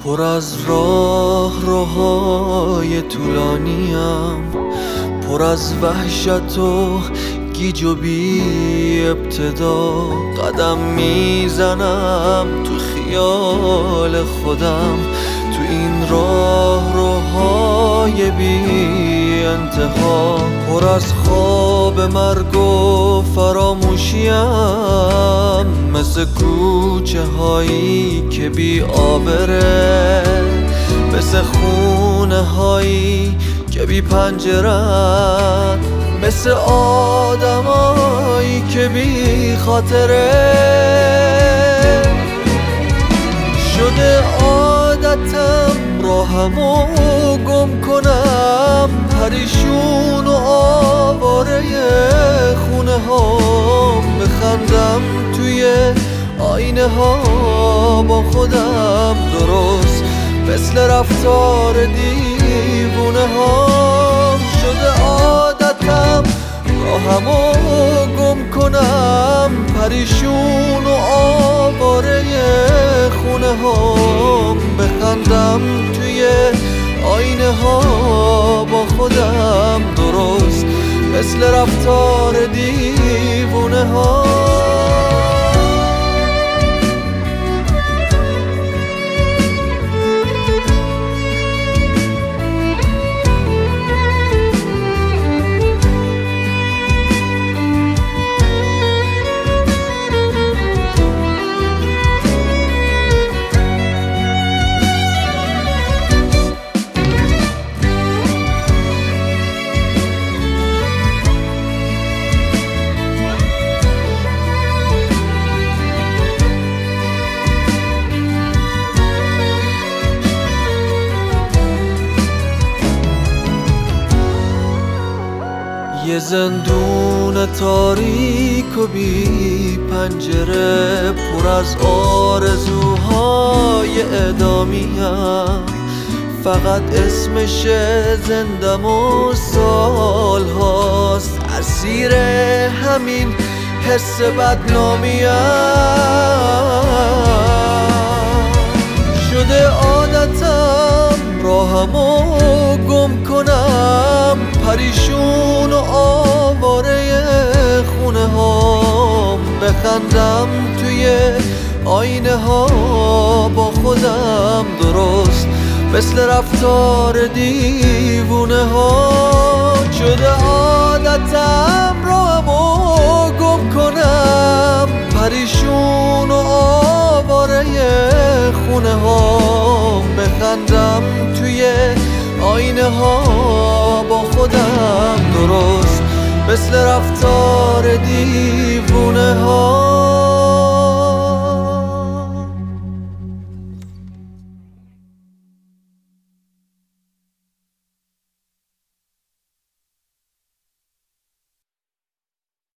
پر از راهروهای طولانیم، پر از وحشت و گیج و بی ابتدا. قدم میزنم تو خیال خودم، تو این راهروهای بی انتها. پر از خواب مرگ و فراموشیم، مثل کوچه هایی که بی آبره، مثل خونه هایی که بی پنجرن، مثل آدمایی که بی خاطره. شده عادتم راهمو گم کنم، پریشون و آواره خونه ها. بخندم توی آینه ها با خودم، درست مثل رفتار دیوونه ها. شده عادتم راهمو گم کنم، پریشون و آواره خونه ها. بخندم توی آینه ها با خودم، درست مثل رفتار دیوونه ها. یه زندون تاریک و بی پنجره، پر از آرزوهای اعدامیم. فقط اسمش زندم و سال هاست، اسیر همین حس بدنامیم. شده عادتم راهمو گم کنم، پریشون و آواره خونه ها. بخندم توی آینه ها با خودم، درست مثل رفتار دیوونه ها. شده عادتم راهمو گم کنم، پریشون و آواره خونه ها. بخندم توی آینه ها با خودم، درست مثل رفتار دیوونه